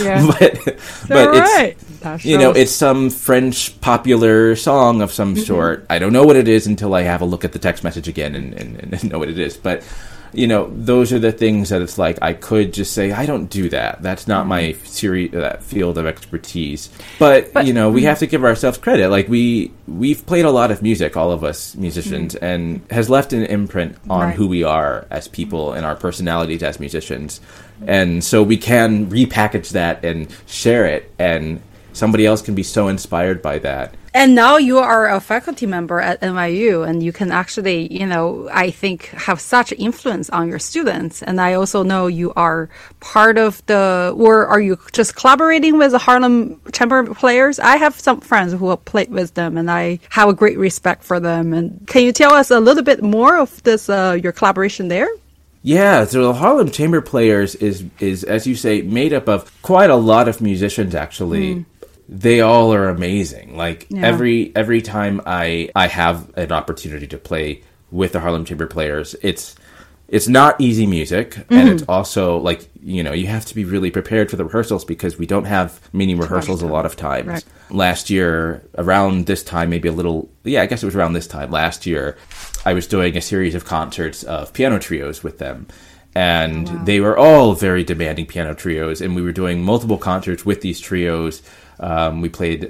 But it's, it's some French popular song of some sort. I don't know what it is until I have a look at the text message again and know what it is. But those are the things that it's like I could just say, I don't do that. That's not my field of expertise. But we have to give ourselves credit. Like we've played a lot of music, all of us musicians, and has left an imprint on who we are as people and our personalities as musicians. And so we can repackage that and share it, and somebody else can be so inspired by that. And now you are a faculty member at NYU, and you can actually, I think, have such influence on your students. And I also know you are part of or are you just collaborating with the Harlem Chamber Players? I have some friends who have played with them, and I have a great respect for them. And can you tell us a little bit more of this, your collaboration there? Yeah, so the Harlem Chamber Players is, as you say, made up of quite a lot of musicians, actually. They all are amazing. Like every time I have an opportunity to play with the Harlem Chamber Players, it's not easy music, and it's also like, you have to be really prepared for the rehearsals because we don't have mini rehearsals a lot of times. Right. Last year, around this time, maybe I guess it was around this time last year, I was doing a series of concerts of piano trios with them. And they were all very demanding piano trios, and we were doing multiple concerts with these trios. We played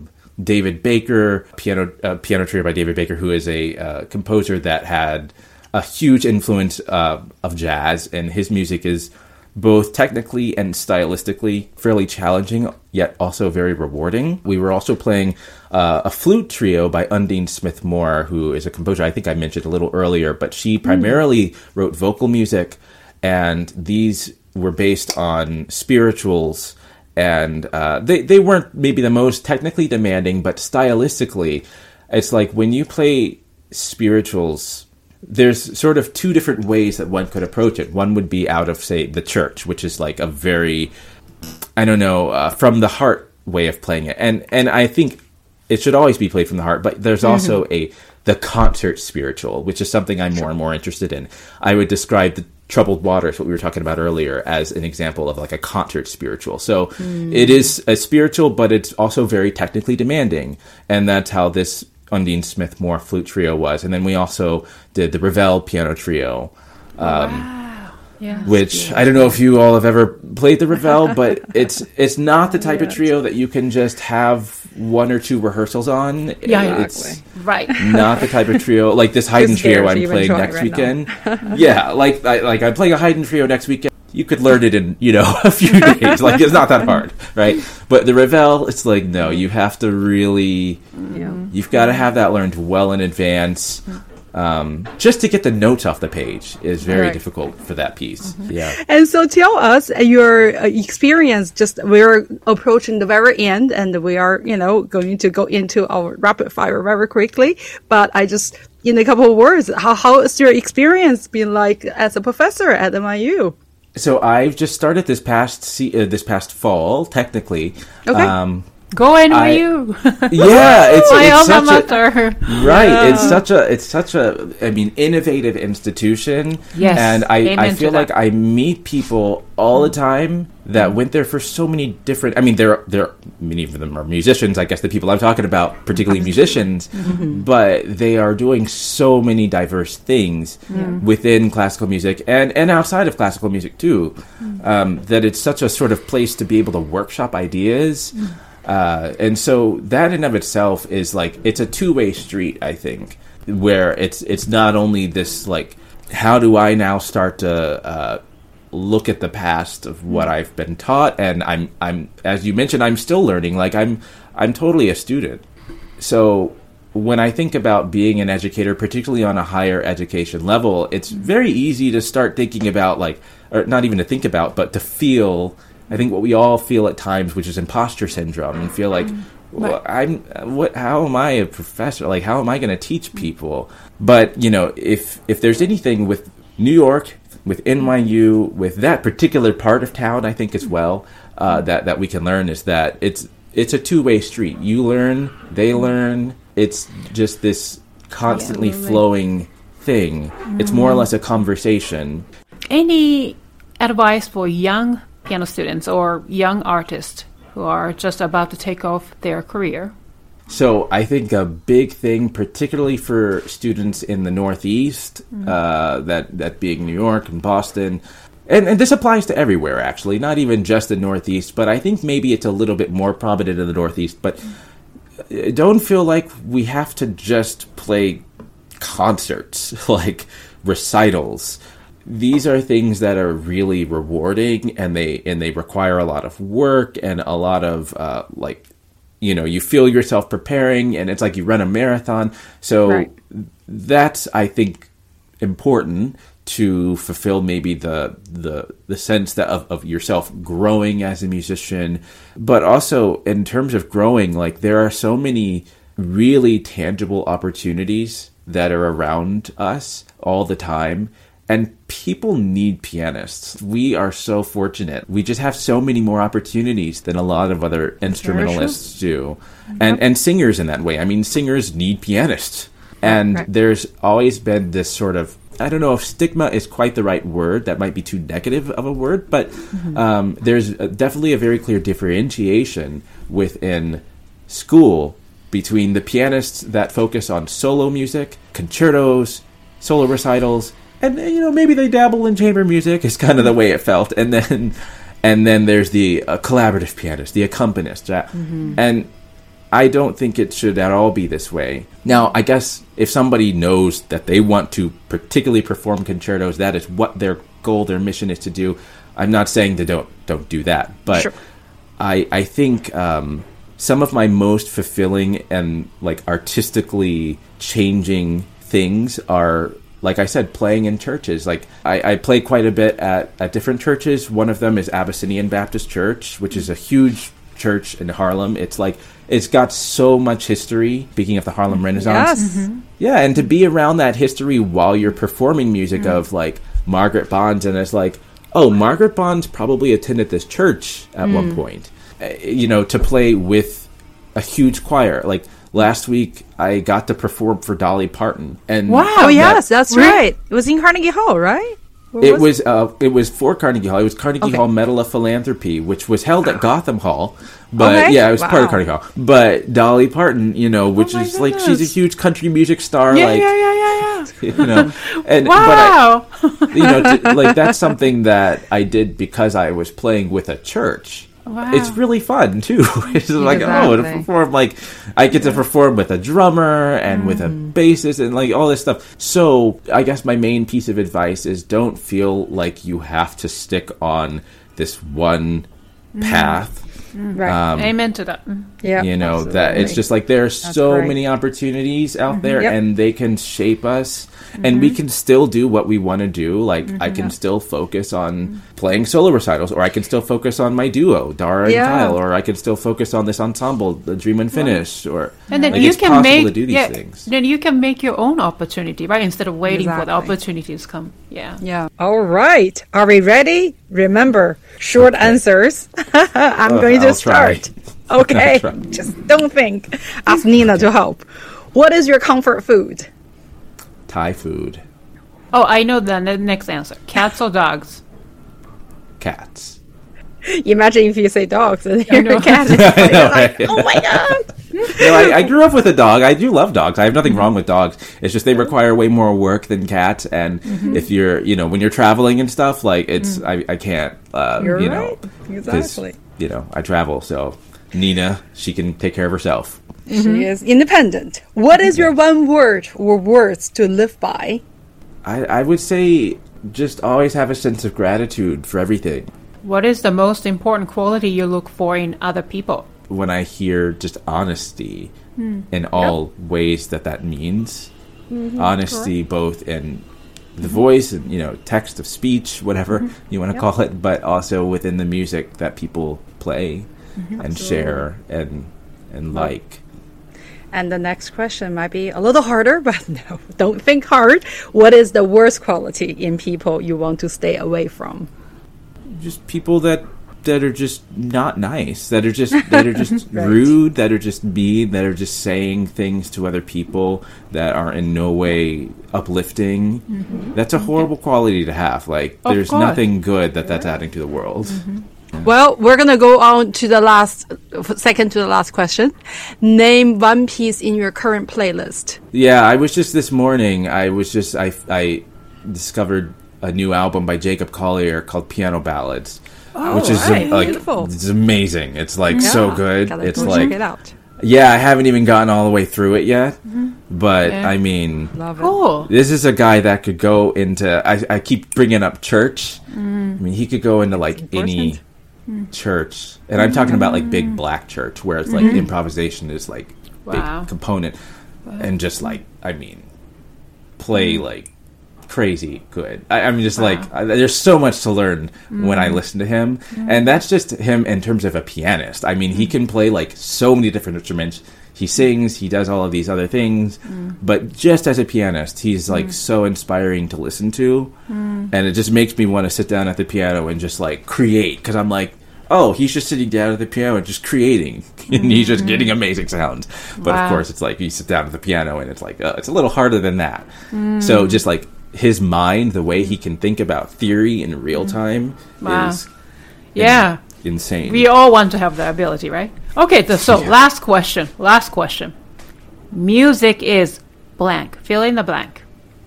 David Baker, piano trio by David Baker, who is a composer that had a huge influence of jazz, and his music is both technically and stylistically fairly challenging, yet also very rewarding. We were also playing a flute trio by Undine Smith Moore, who is a composer I think I mentioned a little earlier, but she primarily wrote vocal music, and these were based on spirituals. And they weren't maybe the most technically demanding, but stylistically, it's like when you play spirituals, there's sort of two different ways that one could approach it. One would be out of, say, the church, which is like a very, from the heart way of playing it. And I think it should always be played from the heart, but there's also the concert spiritual, which is something I'm more and more interested in. I would describe the Troubled Waters, what we were talking about earlier, as an example of like a concert spiritual. So it is a spiritual, but it's also very technically demanding. And that's how this Undine Smith Moore flute trio was. And then we also did the Ravel piano trio, which I don't know if you all have ever played the Ravel, but it's not the type of trio that you can just have one or two rehearsals on. It's not the type of trio like this Haydn trio I'm playing next weekend. Like I'm playing a Haydn trio next weekend. You could learn it in a few days. Like it's not that hard, right? But the Ravel, it's like no, you have to really, you've got to have that learned well in advance. Just to get the notes off the page is very difficult for that piece. And so tell us your experience. We're approaching the very end, and we are, going to go into our rapid fire very quickly. But I just, in a couple of words, how has your experience been like as a professor at NYU? So I've just started this past fall, technically. Okay. Go NYU. It's my alma mater. It's such a innovative institution. Yes, and I feel like I meet people all the time that went there for so many different. There many of them are musicians. I guess the people I'm talking about, particularly musicians, but they are doing so many diverse things within classical music and outside of classical music too. That it's such a sort of place to be able to workshop ideas. And so that in of itself is like, it's a two-way street, I think, where it's not only this, like, how do I now start to look at the past of what I've been taught, and I'm as you mentioned, I'm still learning, like I'm totally a student. So when I think about being an educator, particularly on a higher education level, it's very easy to start thinking about, like, or not even to think about, but to feel, I think what we all feel at times, which is imposter syndrome, and feel like, well, how am I a professor? Like, how am I going to teach people? But, if there's anything with New York, with NYU, with that particular part of town, I think as well, that we can learn is that it's a two-way street. You learn, they learn. It's just this constantly flowing thing. It's more or less a conversation. Any advice for young piano students or young artists who are just about to take off their career? So I think a big thing, particularly for students in the Northeast, that being New York and Boston, and this applies to everywhere, actually, not even just the Northeast, but I think maybe it's a little bit more prominent in the Northeast, but don't feel like we have to just play concerts, like recitals. These are things that are really rewarding, and they require a lot of work and a lot of you feel yourself preparing, and it's like you run a marathon. So that's, I think, important to fulfill maybe the sense that of yourself growing as a musician, but also in terms of growing, like there are so many really tangible opportunities that are around us all the time. And people need pianists. We are so fortunate. We just have so many more opportunities than a lot of other instrumentalists do. And singers in that way. I mean, singers need pianists. And there's always been this sort of, I don't know if stigma is quite the right word. That might be too negative of a word. But there's definitely a very clear differentiation within school between the pianists that focus on solo music, concertos, solo recitals, and maybe they dabble in chamber music is kind of the way it felt. And then there's the collaborative pianist, the accompanist. And I don't think it should at all be this way. Now, I guess if somebody knows that they want to particularly perform concertos, that is what their goal, their mission is to do. I'm not saying they don't do that, but sure. I think some of my most fulfilling and like artistically changing things are, like I said, playing in churches. Like I play quite a bit at different churches. One of them is Abyssinian Baptist Church, which is a huge church in Harlem. It's got so much history. Speaking of the Harlem Renaissance. Yes. Yeah, and to be around that history while you're performing music of like Margaret Bonds, and it's like, oh, Margaret Bonds probably attended this church at one point. To play with a huge choir. Like last week, I got to perform for Dolly Parton. And wow! Oh yes, that's right. It was in Carnegie Hall, right? It was for Carnegie Hall. It was Carnegie Hall Medal of Philanthropy, which was held at Gotham Hall. But it was part of Carnegie Hall. But Dolly Parton, which is like, she's a huge country music star. Yeah. And wow. But that's something that I did because I was playing with a church. Wow. It's really fun too. It's like, to perform, like I get to perform with a drummer and with a bassist and like all this stuff. So I guess my main piece of advice is don't feel like you have to stick on this one path. Right. Amen to that. Yeah. Absolutely. That it's just like there are so many opportunities out there, and they can shape us, and we can still do what we want to do. Like I can still focus on playing solo recitals, or I can still focus on my duo, Dara and Kyle, or I can still focus on this ensemble, the Dream Unfinished, or and then you can make to do these things. Then you can make your own opportunity, right? Instead of waiting for the opportunities to come. Yeah. All right. Are we ready? Remember, short answers. I'm going to start. Okay. Just don't think. Ask Nina to help. What is your comfort food? Thai food. Oh, I know the next answer. Cats or dogs? Cats. Imagine if you say dogs and you're a cat. Oh my God. I grew up with a dog. I do love dogs. I have nothing wrong with dogs. It's just they require way more work than cats. And if you're, when you're traveling and stuff, like it's, I can't, you're right. Exactly. I travel. So Nina, she can take care of herself. She is independent. What is your one word or words to live by? I would say just always have a sense of gratitude for everything. What is the most important quality you look for in other people? When I hear just honesty in all ways that means. Honesty both in the voice and, text of speech, whatever you want to call it, but also within the music that people play and share and like. And the next question might be a little harder, but no, don't think hard. What is the worst quality in people you want to stay away from? Just people that are just not nice, that are just rude, that are just mean, that are just saying things to other people that are in no way uplifting. That's a horrible quality to have. Like, there's nothing good that's adding to the world. Well, we're going to go on to the second to the last question. Name one piece in your current playlist. Yeah, I was just this morning, I discovered a new album by Jacob Collier called Piano Ballads. Which is beautiful. It's amazing. It's so good. It's like, check it out. Yeah, I haven't even gotten all the way through it yet. But I mean, Love it. Cool. this is a guy that could go into, I keep bringing up church. I mean, he could go into like any church. And I'm talking about like big black church where it's like improvisation is like Wow. big component. And just like, I mean, play like crazy good. I mean, just like there's so much to learn when I listen to him, and that's just him in terms of a pianist. I mean, he can play like so many different instruments. He sings, he does all of these other things, but just as a pianist, he's like so inspiring to listen to, and it just makes me want to sit down at the piano and just like create, because I'm like, oh, he's just sitting down at the piano and just creating, and he's just getting amazing sounds. But of course, it's like you sit down at the piano and it's like it's a little harder than that. So just like his mind, the way he can think about theory in real time is insane. We all want to have that ability, right? Okay, so last question. Music is blank. Fill in the blank.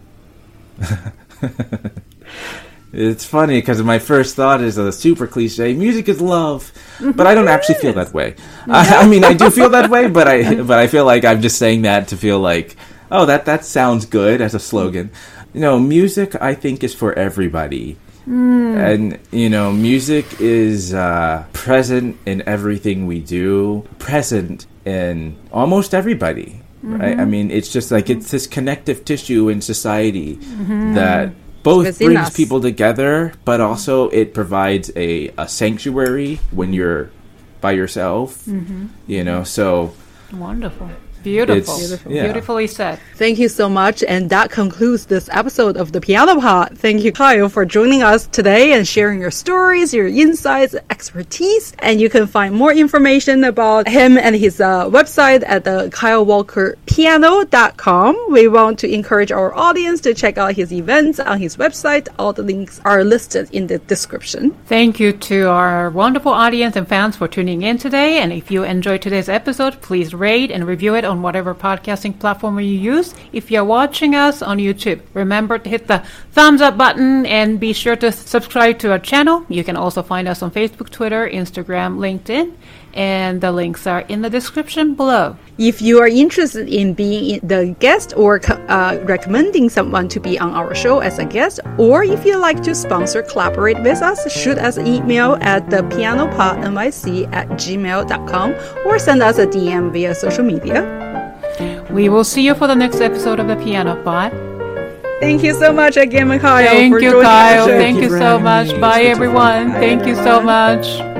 It's funny because my first thought is a super cliche. Music is love, but I don't actually feel that way. I mean, I do feel that way, but I feel like I'm just saying that to feel like, oh, that sounds good as a slogan. You know, music, I think, is for everybody. And, you know, music is present in everything we do, present in almost everybody, right? I mean, it's just like it's this connective tissue in society that both brings people together, but also it provides a sanctuary when you're by yourself, you know, so... Wonderful. Beautiful. Beautifully said. Thank you so much. And that concludes this episode of The Piano Pod. Thank you, Kyle, for joining us today and sharing your stories, your insights, expertise. And you can find more information about him and his website at the KyleWalkerPiano.com. We want to encourage our audience to check out his events on his website. All the links are listed in the description. Thank you to our wonderful audience and fans for tuning in today. And if you enjoyed today's episode, please rate and review it on whatever podcasting platform you use. If you're watching us on YouTube, remember to hit the thumbs up button and be sure to subscribe to our channel. You can also find us on Facebook, Twitter, Instagram, LinkedIn, and the links are in the description below. If you are interested in being the guest or recommending someone to be on our show as a guest, or if you'd like to sponsor, collaborate with us, shoot us an email at thepianopodnyc@gmail.com or send us a DM via social media. We will see you for the next episode of The Piano Pod. Thank you so much again, Kyle. Thank you, Kyle. Thank you so for having much. me. Bye, It's such a everyone. fun- Thank you so much.